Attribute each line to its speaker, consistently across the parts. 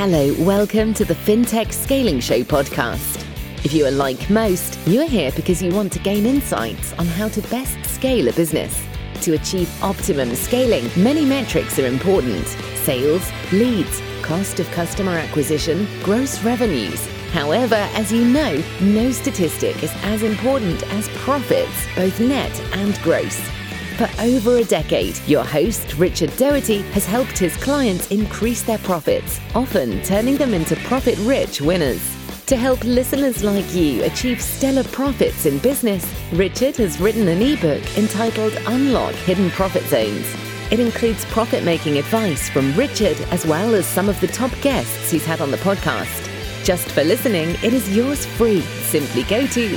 Speaker 1: Hello, welcome to the FinTech Scaling Show podcast. If you are like most, you are here because you want to gain insights on how to best scale a business. To achieve optimum scaling, many metrics are important. Sales, leads, cost of customer acquisition, gross revenues. However, as you know, no statistic is as important as profits, both net and gross. For over a decade, your host, Richard Doherty, has helped his clients increase their profits, often turning them into profit-rich winners. To help listeners like you achieve stellar profits in business, Richard has written an ebook entitled Unlock Hidden Profit Zones. It includes profit-making advice from Richard as well as some of the top guests he's had on the podcast. Just for listening, it is yours free. Simply go to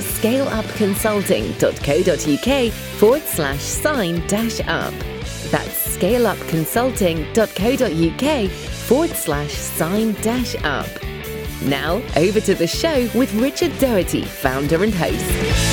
Speaker 1: scaleupconsulting.co.uk/sign-up. That's scaleupconsulting.co.uk/sign-up. Now, over to the show with Richard Doherty, founder and host.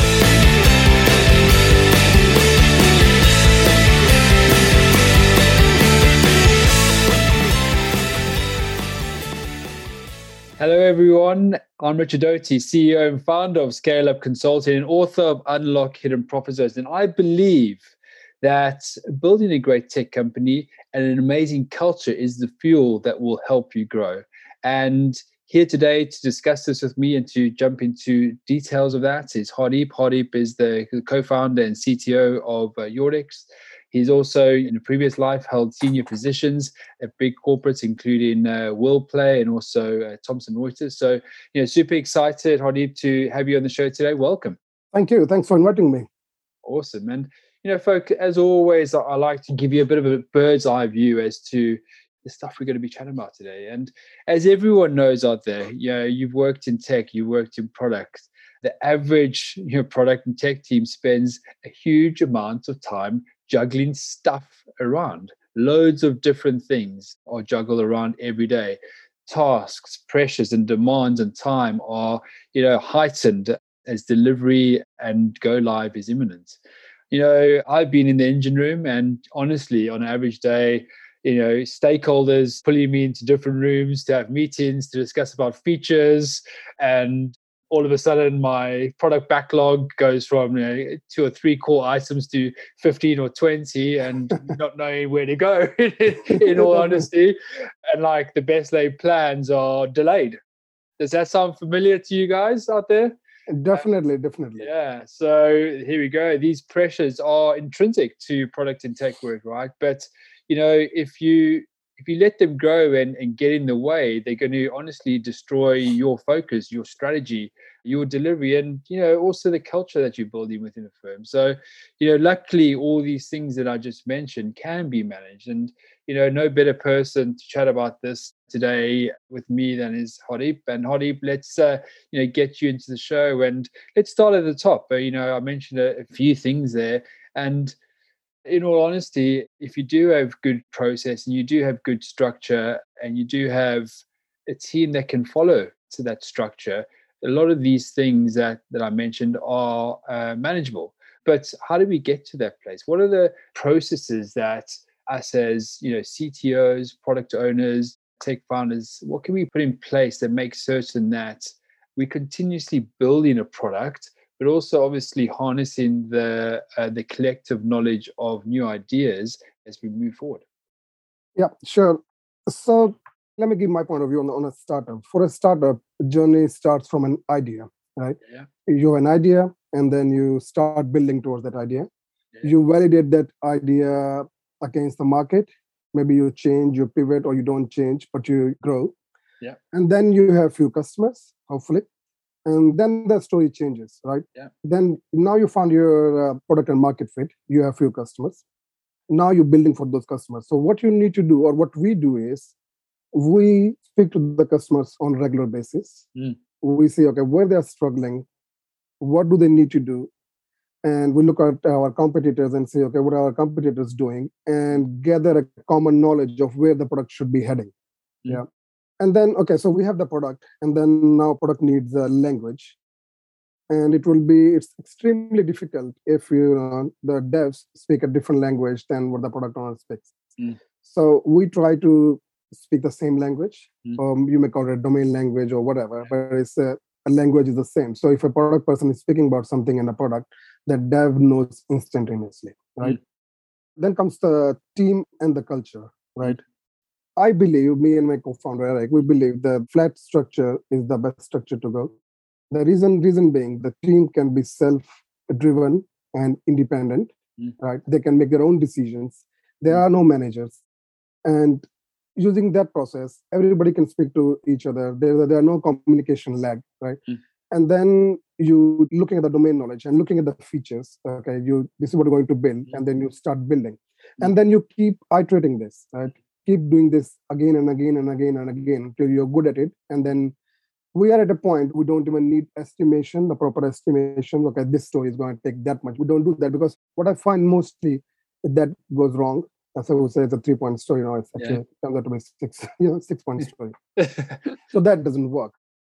Speaker 2: Hello, everyone. I'm Richard Doherty, CEO and founder of Scale Up Consulting and author of Unlock Hidden Profit Zones. And I believe that building a great tech company and an amazing culture is the fuel that will help you grow. And here today to discuss this with me and to jump into details of that is Hardeep. Hardeep is the co-founder and CTO of Yordex. He's also, in a previous life, held senior positions at big corporates, including WillPlay and also Thomson Reuters. So, super excited, Hardeep, to have you on the show today. Welcome.
Speaker 3: Thank you. Thanks for inviting me.
Speaker 2: Awesome. And, folk, as always, I like to give you a bit of a bird's eye view as to the stuff we're going to be chatting about today. And as everyone knows out there, you've worked in tech, you worked in product. The average product and tech team spends a huge amount of time juggling stuff around. Loads of different things are juggled around every day. Tasks, pressures, and demands and time are, heightened as delivery and go live is imminent. I've been in the engine room, and honestly, on an average day, stakeholders pulling me into different rooms to have meetings to discuss about features, and all of a sudden my product backlog goes from 2 or 3 core items to 15 or 20 and not knowing where to go in all honesty, and like the best laid plans are delayed. Does that sound familiar to you guys out there?
Speaker 3: Definitely.
Speaker 2: Yeah, so here we go. These pressures are intrinsic to product and tech work, right? But if you let them grow and get in the way, they're going to honestly destroy your focus, your strategy, your delivery, and also the culture that you're building within a firm. So luckily all these things that I just mentioned can be managed, and no better person to chat about this today with me than is Hardeep. And Hardeep, let's get you into the show, and let's start at the top. I mentioned a few things there, and in all honesty, if you do have good process and you do have good structure and you do have a team that can follow to that structure, a lot of these things that I mentioned are manageable. But how do we get to that place? What are the processes that us as CTOs, product owners, tech founders, what can we put in place that makes certain that we're continuously building a product, but also obviously harnessing the collective knowledge of new ideas as we move forward?
Speaker 3: Yeah, sure. So let me give my point of view on a startup. For a startup, journey starts from an idea, right?
Speaker 2: Yeah.
Speaker 3: You have an idea, and then you start building towards that idea.
Speaker 2: Yeah.
Speaker 3: You validate that idea against the market. Maybe you change, you pivot, or you don't change, but you grow.
Speaker 2: Yeah.
Speaker 3: And then you have few customers, hopefully. And then the story changes, right?
Speaker 2: Yeah.
Speaker 3: Then now you found your product and market fit. You have few customers. Now you're building for those customers. So what you need to do, or what we do, is we speak to the customers on a regular basis. We see, okay, where they're struggling, what do they need to do? And we look at our competitors and say, okay, what are our competitors doing? And gather a common knowledge of where the product should be heading. Yeah. And then, okay, so we have the product, and then now product needs a language. And it's extremely difficult if the devs speak a different language than what the product owner speaks. So we try to speak the same language. You may call it a domain language or whatever, but it's a language is the same. So if a product person is speaking about something in a product, the dev knows instantaneously, right? Then comes the team and the culture, right? I believe, me and my co-founder Eric, we believe the flat structure is the best structure to go. The reason being, the team can be self-driven and independent, right? They can make their own decisions. There are no managers. And using that process, everybody can speak to each other. There are no communication lag, right? And then you looking at the domain knowledge and looking at the features. Okay, this is what you're going to build, and then you start building, and then you keep iterating this, right? Keep doing this again and again and again and again until you're good at it, and then we are at a point we don't even need estimation, the proper estimation. Okay, this story is going to take that much. We don't do that because what I find mostly that goes wrong. That's why we say it's a 3-point story. It's actually turns out to be 6-point story. So that doesn't work.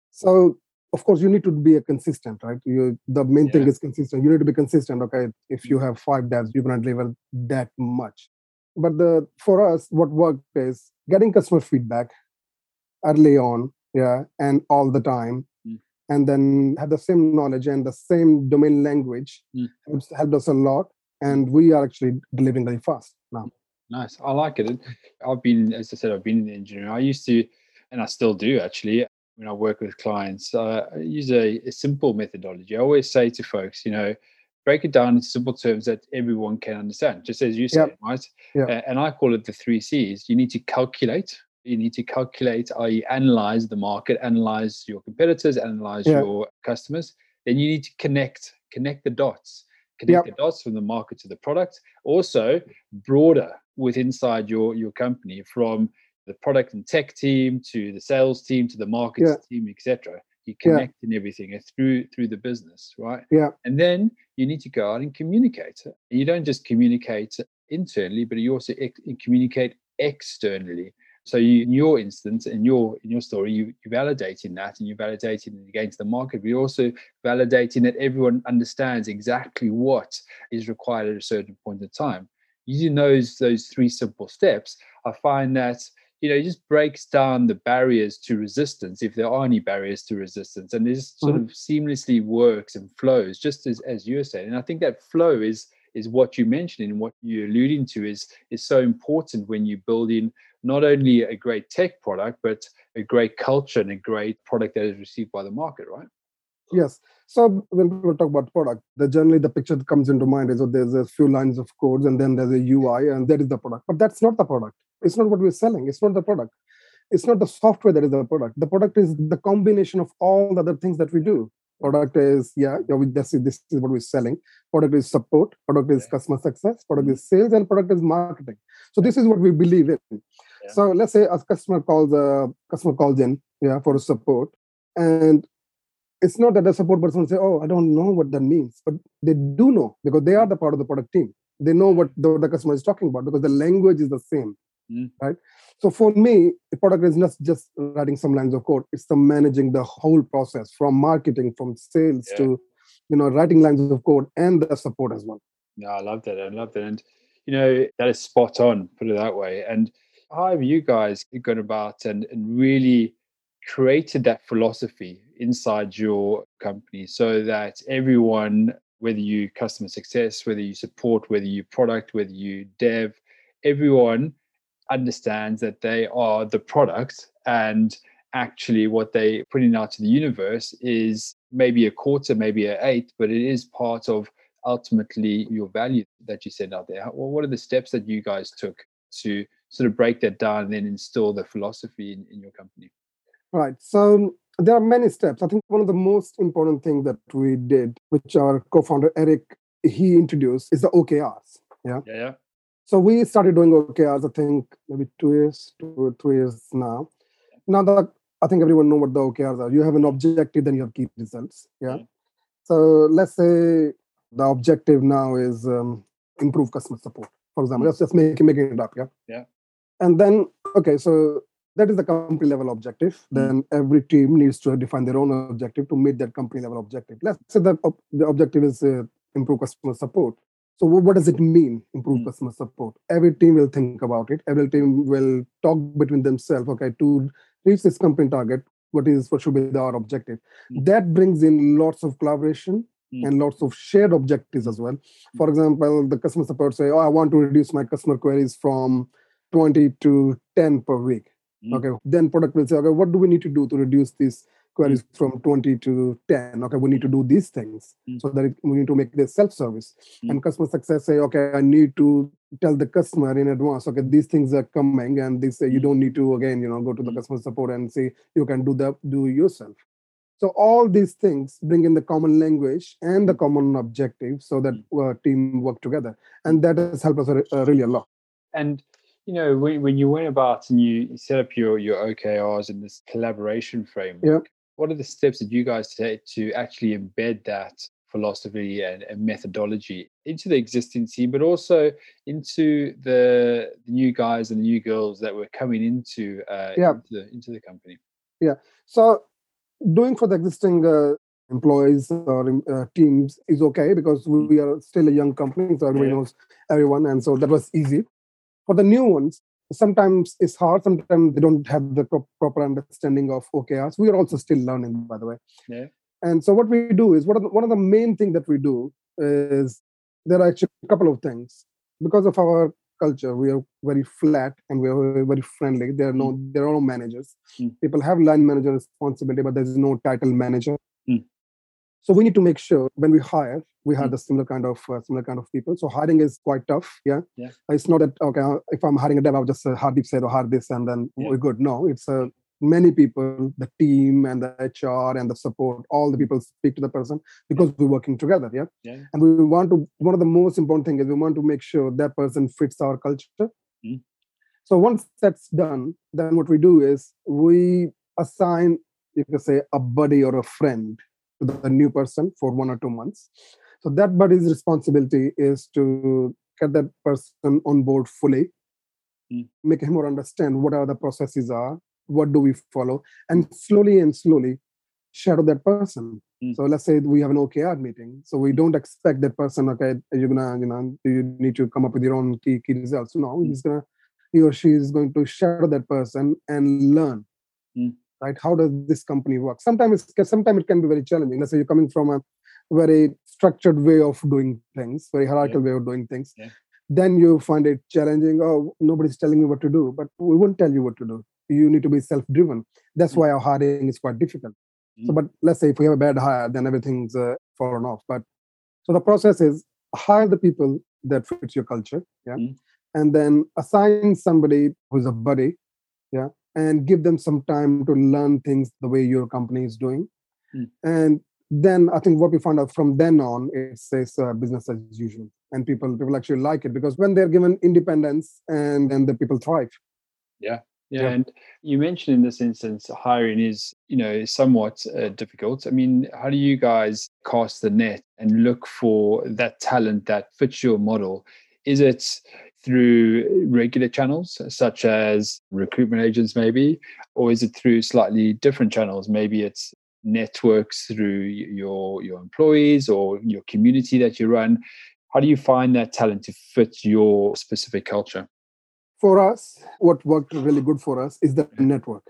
Speaker 3: So of course you need to be a consistent, right? The main thing is consistent. You need to be consistent. Okay, if you have 5 devs, you're going to deliver that much. But for us, what worked is getting customer feedback early on, and all the time, and then have the same knowledge and the same domain language helped us a lot, and we are actually delivering very fast now.
Speaker 2: Nice. I like it. I've been, as I said, I've been in engineering. I used to, and I still do actually, when I work with clients, I use a simple methodology. I always say to folks, break it down in simple terms that everyone can understand, just as you said, right? And I call it the 3 C's. You need to calculate. You need to calculate, i.e. analyze the market, analyze your competitors, analyze your customers. Then you need to connect the dots. Connect the dots from the market to the product. Also, broader inside your company, from the product and tech team to the sales team to the marketing team, etc. You connect in everything through the business, right? And then you need to go out and communicate. You don't just communicate internally, but you also communicate externally. So in your instance, in your story, you're validating that, and you're validating it against the market. We're also validating that everyone understands exactly what is required at a certain point in time. Using those 3 simple steps, I find that it just breaks down the barriers to resistance, if there are any barriers to resistance, and this sort of seamlessly works and flows, just as you were saying. And I think that flow is what you mentioned, and what you're alluding to is so important when you're building not only a great tech product, but a great culture and a great product that is received by the market, right?
Speaker 3: Yes. So when people talk about product, generally the picture that comes into mind is there's a few lines of codes, and then there's a UI, and that is the product. But that's not the product. It's not what we're selling. It's not the product. It's not the software that is the product. The product is the combination of all the other things that we do. Product is, this is what we're selling. Product is support. Product is customer success. Product is sales, and product is marketing. So this is what we believe in. So let's say a customer calls in for support, and it's not that the support person will say, "Oh, I don't know what that means," but they do know, because they are the part of the product team. They know what the customer is talking about, because the language is the same, right? So for me, the product is not just writing some lines of code; it's the managing the whole process, from marketing, from sales to writing lines of code, and the support as well.
Speaker 2: No, I love that. And that is spot on. Put it that way. And how have you guys gone about and really created that philosophy inside your company, so that everyone, whether you customer success, whether you support, whether you product, whether you dev, everyone understands that they are the product, and actually what they putting out to the universe is maybe a quarter, maybe an eighth, but it is part of ultimately your value that you send out there. What are the steps that you guys took to sort of break that down and then instill the philosophy in your company?
Speaker 3: Right. So there are many steps. I think one of the most important things that we did, which our co-founder Eric, he introduced, is the OKRs.
Speaker 2: Yeah.
Speaker 3: So we started doing OKRs, I think maybe 2 or 3 years now. Now I think everyone knows what the OKRs are. You have an objective, then you have key results. So let's say the objective now is improve customer support, for example. Let's just making it up. And then, so that is the company level objective. Then every team needs to define their own objective to meet that company level objective. Let's say that the objective is improve customer support. So what does it mean, improve customer support? Every team will think about it. Every team will talk between themselves, okay, to reach this company target, what should be our objective. That brings in lots of collaboration and lots of shared objectives as well. For example, the customer support say, I want to reduce my customer queries from 20 to 10 per week. Okay, then product will say, okay, what do we need to do to reduce these queries from 20 to 10? Okay, we need to do these things so that we need to make this self-service. And customer success say, okay, I need to tell the customer in advance, okay, these things are coming, and they say you don't need to, again, go to the customer support and say you can do yourself. So all these things bring in the common language and the common objective so that team work together. And that has helped us really a lot.
Speaker 2: And when you went about and you set up your OKRs in this collaboration framework, what are the steps that you guys take to actually embed that philosophy and methodology into the existing team, but also into the new guys and the new girls that were coming into the company?
Speaker 3: Yeah. So doing for the existing employees or teams is okay because we are still a young company, so everybody knows everyone, and so that was easy. For the new ones, sometimes it's hard. Sometimes they don't have the proper understanding of OKRs. We are also still learning, by the way.
Speaker 2: Yeah.
Speaker 3: And so what we do is, one of the main things that we do is, there are actually a couple of things. Because of our culture, we are very flat and we are very friendly. There are no managers. People have line manager responsibility, but there's no title manager. So we need to make sure when we hire the similar kind of people. So hiring is quite tough. Yeah. It's not that, okay, if I'm hiring a dev, I'll just hire this or hire this and then we're good. No, it's many people, the team and the HR and the support, all the people speak to the person because we're working together. Yeah. And one of the most important things is we want to make sure that person fits our culture. So once that's done, then what we do is we assign, you can say, a buddy or a friend to the new person for 1 or 2 months. So that buddy's responsibility is to get that person on board fully, make him more understand what are the processes are, what do we follow, and slowly shadow that person. So let's say we have an OKR meeting. So we don't expect that person, okay, you need to come up with your own key results. No, he or she is going to shadow that person and learn. Right? How does this company work? Sometimes it can be very challenging. Let's say you're coming from a very structured way of doing things, very hierarchical way of doing things. Then you find it challenging. Oh, nobody's telling me what to do, but we won't tell you what to do. You need to be self-driven. That's why our hiring is quite difficult. So, but let's say if we have a bad hire, then everything's fallen off. But so the process is hire the people that fits your culture, and then assign somebody who's a buddy, and give them some time to learn things the way your company is doing. And then I think what we found out from then on, it says business as usual. And people actually like it because when they're given independence and then the people thrive.
Speaker 2: Yeah. And you mentioned in this instance, hiring is, somewhat difficult. I mean, how do you guys cast the net and look for that talent that fits your model? Is it through regular channels such as recruitment agents maybe, or is it through slightly different channels? Maybe it's networks through your employees or your community that you run. How do you find that talent to fit your specific culture?
Speaker 3: For us, what worked really good for us is the network.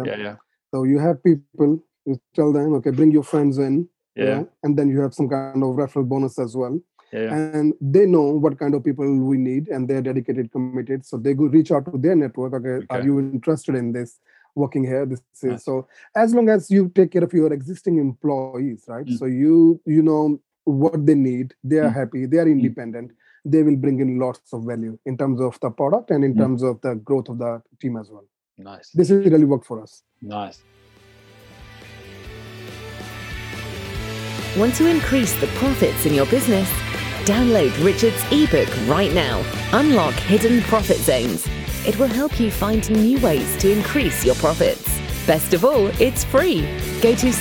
Speaker 3: So you have people, you tell them, okay, bring your friends in, and then you have some kind of referral bonus as well. And they know what kind of people we need, and they're dedicated, committed. So they go reach out to their network. Okay, are you interested in this? Working here, this is so. As long as you take care of your existing employees, right? So you know what they need. They are happy. They are independent. They will bring in lots of value in terms of the product and in terms of the growth of the team as well.
Speaker 2: Nice.
Speaker 3: This has really worked for us.
Speaker 2: Nice.
Speaker 1: Want to increase the profits in your business? Download Richard's ebook right now, Unlock Hidden Profit Zones. It will help you find new ways to increase your profits. Best of all, it's free. Go to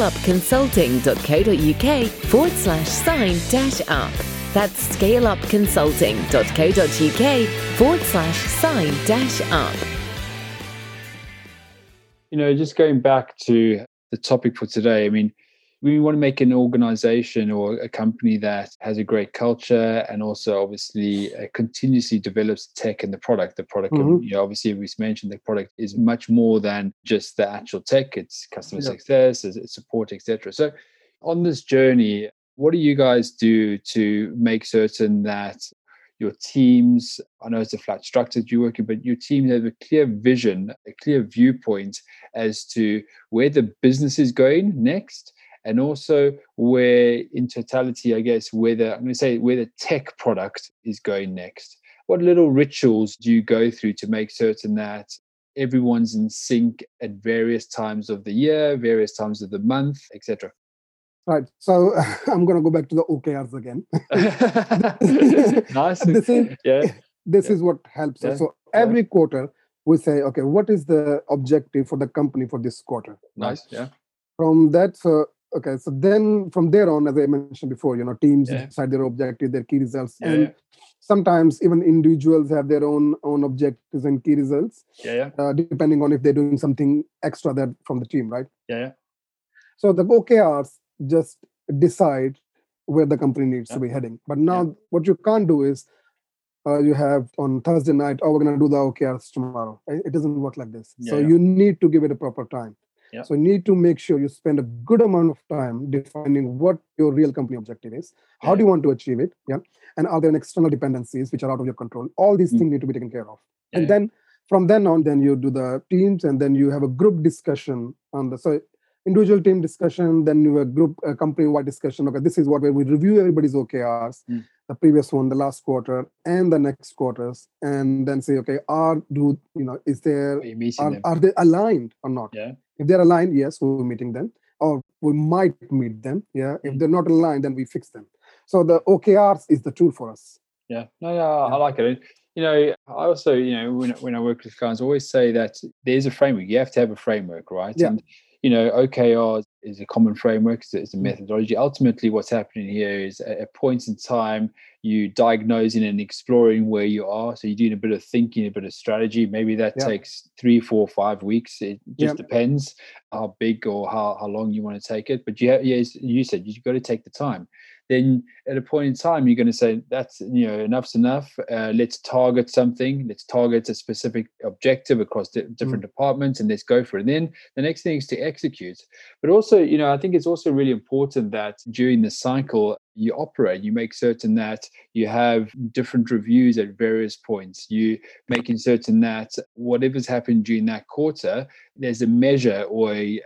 Speaker 1: scaleupconsulting.co.uk/sign-up. That's scaleupconsulting.co.uk/sign-up.
Speaker 2: Just going back to the topic for today, I mean, we want to make an organization or a company that has a great culture and also obviously continuously develops tech and the product. The product, obviously, we mentioned the product is much more than just the actual tech. It's customer success, it's support, etc. So on this journey, what do you guys do to make certain that your teams, I know it's a flat structure that you're working, but your team have a clear vision, a clear viewpoint as to where the business is going next, and also where, in totality, I guess, where the tech product is going next. What little rituals do you go through to make certain that everyone's in sync at various times of the year, various times of the month, etc.?
Speaker 3: Right. So I'm going to go back to the OKRs again.
Speaker 2: Nice.
Speaker 3: This is what helps us. So every quarter we say, okay, what is the objective for the company for this quarter?
Speaker 2: Nice. Yeah.
Speaker 3: From that, so then from there on, as I mentioned before, teams decide their objective, their key results, and sometimes even individuals have their own objectives and key results. Depending on if they're doing something extra that from the team, right? So the OKRs just decide where the company needs to be heading. But now what you can't do is you have on Thursday night, we're going to do the OKRs tomorrow. It doesn't work like this. So you need to give it a proper time. So you need to make sure you spend a good amount of time defining what your real company objective is. How do you want to achieve it? And are there external dependencies which are out of your control? All these things need to be taken care of. And then from then on, then you do the teams, and then you have a group discussion on the individual team discussion, then you have a company-wide discussion. Okay, this is what we review everybody's OKRs, the previous one, the last quarter, and the next quarters, and then say, okay, are they aligned or not? If they're aligned, yes, we're meeting them, or we might meet them. If they're not aligned, then we fix them. So the OKRs is the tool for us.
Speaker 2: I like it. I also, when I work with clients, I always say that there's a framework. You have to have a framework, right? And OKR is a common framework. It's a methodology. Ultimately, what's happening here is at points in time, you diagnosing and exploring where you are. So you're doing a bit of thinking, a bit of strategy. Maybe that takes 3, 4, 5 weeks. It just depends how big or how long you want to take it. But as you said, you've got to take the time. Then at a point in time, you're going to say, that's, enough's enough. Let's target something. Let's target a specific objective across different departments, and let's go for it. And then the next thing is to execute. But also, I think it's also really important that during the cycle, you operate, you make certain that you have different reviews at various points. You making certain that whatever's happened during that quarter, there's a measure or a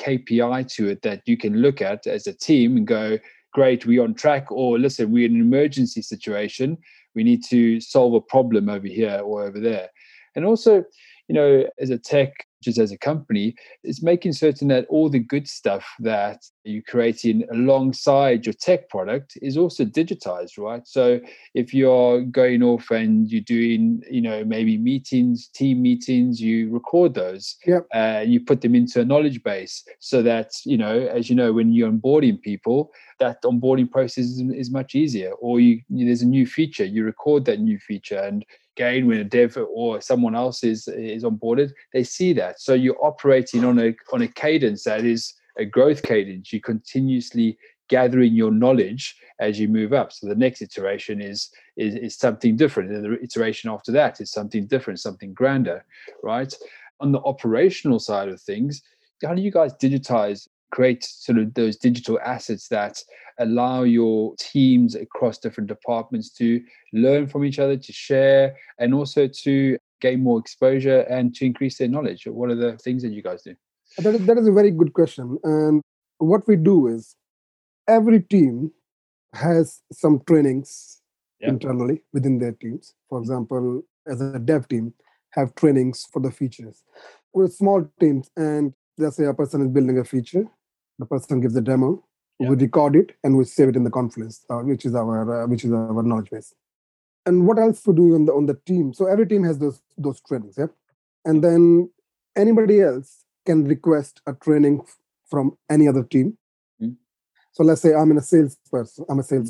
Speaker 2: KPI to it that you can look at as a team and go, great, we're on track, or listen, we're in an emergency situation. We need to solve a problem over here or over there. And also, as a tech, just as a company, it's making certain that all the good stuff that you're creating alongside your tech product is also digitized, right? So if you're going off and you're doing, maybe meetings, team meetings, you record those, you put them into a knowledge base so that, as you know, when you're onboarding people, that onboarding process is much easier. Or there's a new feature, you record that new feature, and again, when a dev or someone else is onboarded, they see that. So you're operating on a cadence that is a growth cadence. You're continuously gathering your knowledge as you move up. So the next iteration is something different, and the iteration after that is something different, something grander, right? On the operational side of things, how do you guys create sort of those digital assets that allow your teams across different departments to learn from each other, to share, and also to gain more exposure and to increase their knowledge? What are the things that you guys do?
Speaker 3: That is a very good question. And what we do is every team has some trainings internally within their teams. For example, as a dev team, have trainings for the features. We're small teams, and let's say a person is building a feature. The person gives a demo, we record it, and we save it in the Confluence, which is our knowledge base. And what else to do on the team? So every team has those trainings, and then anybody else can request a training from any other team. So let's say I'm a salesperson.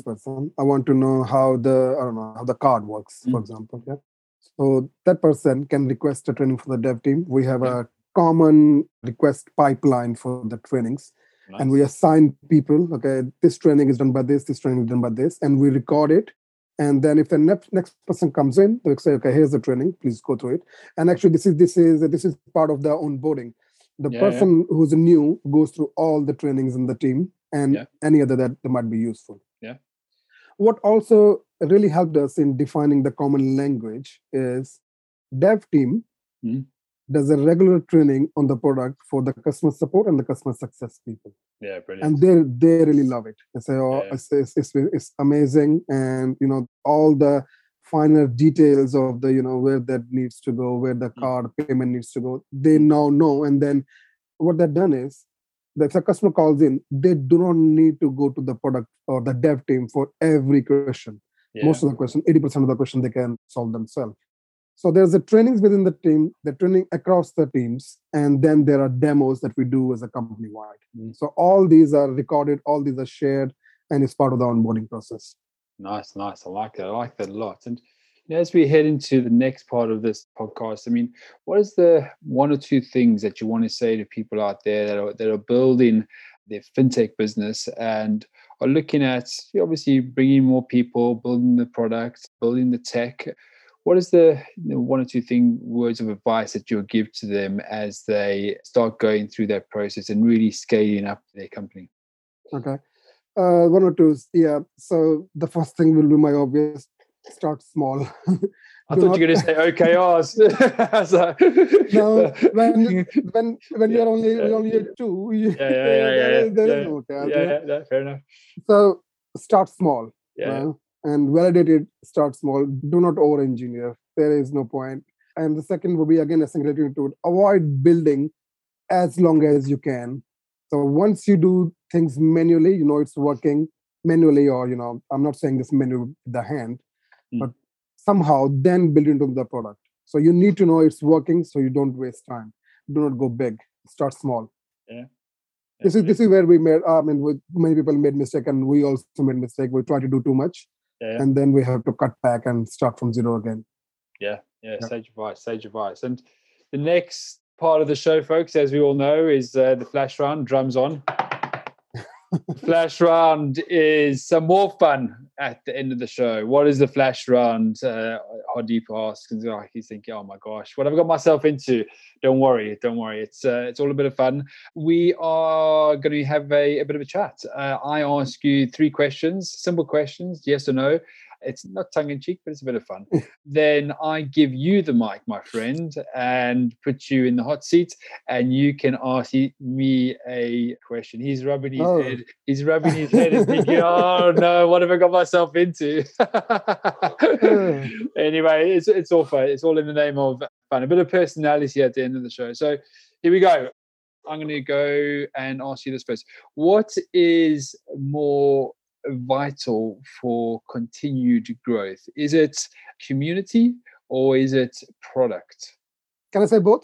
Speaker 3: I want to know how the card works, for example. So that person can request a training for the dev team. We have a common request pipeline for the trainings. And we assign people, okay, this training is done by this training is done by this, and we record it. And then if the next person comes in, they say, okay, here's the training, please go through it. And actually, this is part of the onboarding. The person who's new goes through all the trainings in the team and any other that might be useful.
Speaker 2: Yeah.
Speaker 3: What also really helped us in defining the common language is dev team does a regular training on the product for the customer support and the customer success people.
Speaker 2: Yeah, brilliant.
Speaker 3: And they really love it. They say, oh, it's amazing. And, all the finer details of the, where that needs to go, where the card payment needs to go, they now know. And then what they've done is, that if a customer calls in, they do not need to go to the product or the dev team for every question. Yeah. Most of the question, 80% of the question they can solve themselves. So there's the trainings within the team, the training across the teams, and then there are demos that we do as a company-wide. So all these are recorded, all these are shared, and it's part of the onboarding process.
Speaker 2: Nice. I like that. I like that a lot. And as we head into the next part of this podcast, I mean, what is the one or two things that you want to say to people out there that are building their fintech business and are looking at obviously bringing more people, building the product, building the tech? What is the one or two words of advice that you'll give to them as they start going through that process and really scaling up their company?
Speaker 3: Okay. One or two. Yeah. So the first thing will be my obvious: start small.
Speaker 2: I thought you were going to say OKRs.
Speaker 3: No, when you're only at 2, there is no OKRs.
Speaker 2: Yeah, fair enough.
Speaker 3: So start small.
Speaker 2: Yeah.
Speaker 3: And validate it, start small. Do not over-engineer. There is no point. And the second will be, again, related to it. Avoid building as long as you can. So once you do things manually, it's working manually, or, I'm not saying this manually with the hand, but somehow then build into the product. So you need to know it's working so you don't waste time. Do not go big. Start small.
Speaker 2: Yeah.
Speaker 3: This is where we made, many people made mistake, and we also made mistake. We try to do too much. Yeah. And then we have to cut back and start from zero again.
Speaker 2: Yeah. Sage advice. And the next part of the show, folks, as we all know, is the flash round. Drums on. Flash round is some more fun at the end of the show. What is the flash round? Hardeep asks, and he's thinking, oh my gosh, what have I got myself into? Don't worry. It's all a bit of fun. We are going to have a bit of a chat. I ask you 3 questions, simple questions, yes or no. It's not tongue-in-cheek, but it's a bit of fun. Then I give you the mic, my friend, and put you in the hot seat, and you can ask me a question. He's rubbing his head. He's rubbing his head and thinking, oh no, what have I got myself into? Anyway, it's all fun. It's all in the name of fun. A bit of personality at the end of the show. So here we go. I'm going to go and ask you this first. What is more vital for continued growth? Is it community or is it product?
Speaker 3: Can I say both?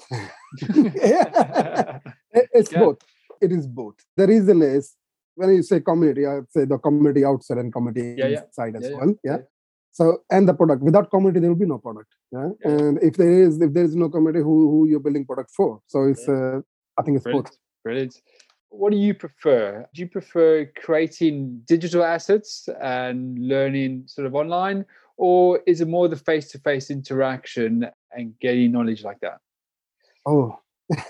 Speaker 3: It's both. It is both. The reason is, when you say community, I would say the community outside and community inside as well. Yeah. So, and the product. Without community, there will be no product. Yeah. And if there is no community, who you're building product for? So it's I think it's both.
Speaker 2: Brilliant. What do you prefer? Do you prefer creating digital assets and learning sort of online, or is it more the face-to-face interaction and getting knowledge like that?
Speaker 3: Oh,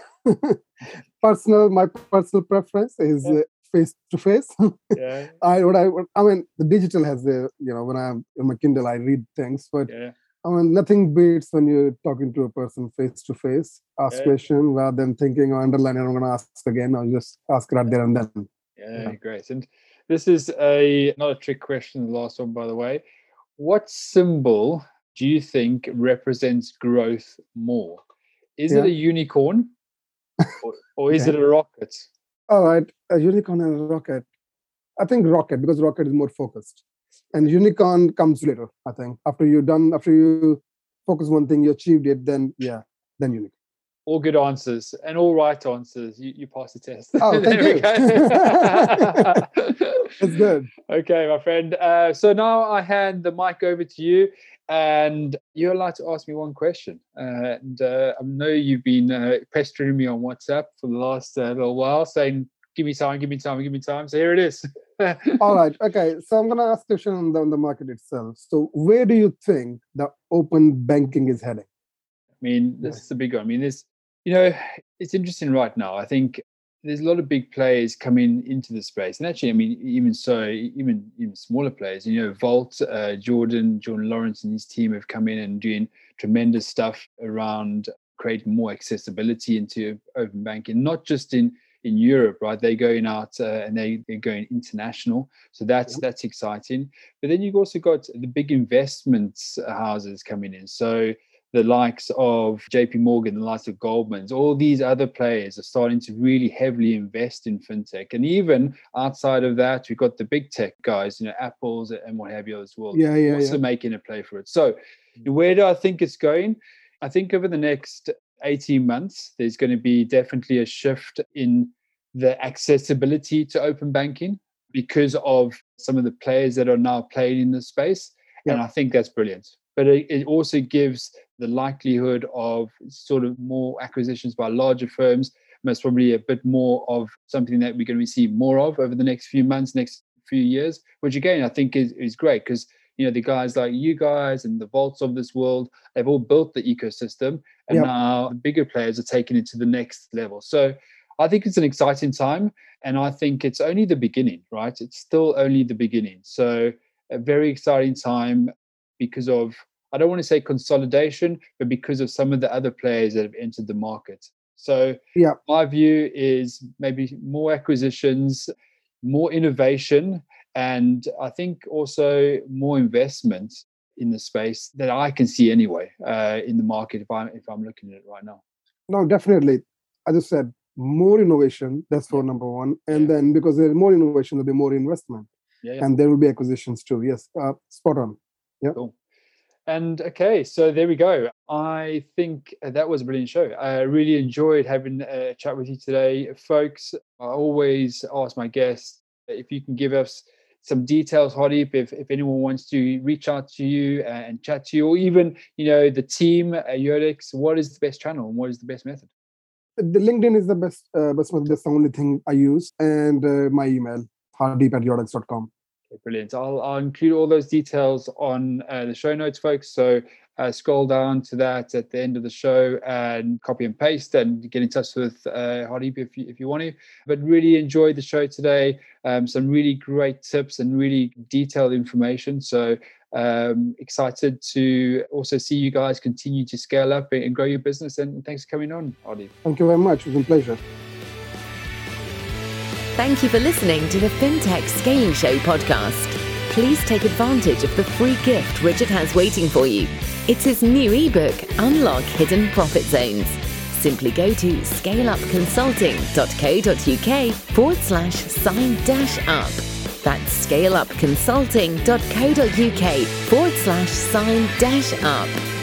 Speaker 3: my personal preference is face-to-face.
Speaker 2: Yeah.
Speaker 3: I mean, the digital has when I'm in my Kindle, I read things, but nothing beats when you're talking to a person face-to-face, ask question rather than thinking or underlining, I'm going to ask again, I'll just ask right there and then.
Speaker 2: Yeah, great. And this is not a trick question, the last one, by the way. What symbol do you think represents growth more? Is it a unicorn or is it a rocket?
Speaker 3: All right, a unicorn and a rocket. I think rocket, because rocket is more focused. And unicorn comes later, I think. After you focus one thing, you achieved it, then unicorn.
Speaker 2: All good answers and all right answers. You passed the test.
Speaker 3: Oh, thank you. That's good.
Speaker 2: Okay, my friend. So now I hand the mic over to you, and you're allowed to ask me one question. I know you've been pestering me on WhatsApp for the last little while, saying, give me time. So here it is.
Speaker 3: All right. Okay. So I'm going to ask a question on the market itself. So where do you think the open banking is heading?
Speaker 2: I mean, this is the big one. I mean, it's interesting right now. I think there's a lot of big players coming into the space. And actually, I mean, even smaller players, Volt, Jordan Lawrence and his team have come in and doing tremendous stuff around creating more accessibility into open banking, not just in Europe, right? They're going out and they're going international. So that's exciting. But then you've also got the big investments houses coming in. So the likes of JP Morgan, the likes of Goldman's, all these other players are starting to really heavily invest in fintech. And even outside of that, we've got the big tech guys, Apple's and what have you as well. Also making a play for it. So where do I think it's going? I think over the next 18 months, there's going to be definitely a shift in the accessibility to open banking because of some of the players that are now playing in this space. Yep. And I think that's brilliant. But it also gives the likelihood of sort of more acquisitions by larger firms, most probably a bit more of something that we're going to receive more of over the next few months, next few years, which again, I think is great because, the guys like you guys and the Volts of this world, they've all built the ecosystem and now the bigger players are taking it to the next level. So I think it's an exciting time and I think it's only the beginning, right? It's still only the beginning. So a very exciting time because of, I don't want to say consolidation, but because of some of the other players that have entered the market. So my view is maybe more acquisitions, more innovation, and I think also more investment in the space that I can see anyway in the market if I'm looking at it right now.
Speaker 3: No, definitely. As I said, more innovation, that's for number one. And then because there's more innovation, there'll be more investment. And there will be acquisitions too. Yes, spot on. Yeah.
Speaker 2: Cool. And okay, so there we go. I think that was a brilliant show. I really enjoyed having a chat with you today, folks. I always ask my guests if you can give us some details, Hardeep, if anyone wants to reach out to you and chat to you, or even, the team at Yodex, what is the best channel and what is the best method?
Speaker 3: The LinkedIn is the best method. That's the only thing I use. And my email, hardeep@yodex.com.
Speaker 2: Okay, brilliant. I'll include all those details on the show notes, folks. So scroll down to that at the end of the show and copy and paste and get in touch with Hardeep if you want to. But really enjoyed the show today. Some really great tips and really detailed information. So excited to also see you guys continue to scale up and grow your business. And thanks for coming on, Hardeep.
Speaker 3: Thank you very much. It was a pleasure.
Speaker 1: Thank you for listening to the FinTech Scaling Show podcast. Please take advantage of the free gift Richard has waiting for you. It's his new ebook, Unlock Hidden Profit Zones. Simply go to scaleupconsulting.co.uk/sign-up. That's scaleupconsulting.co.uk/sign-up.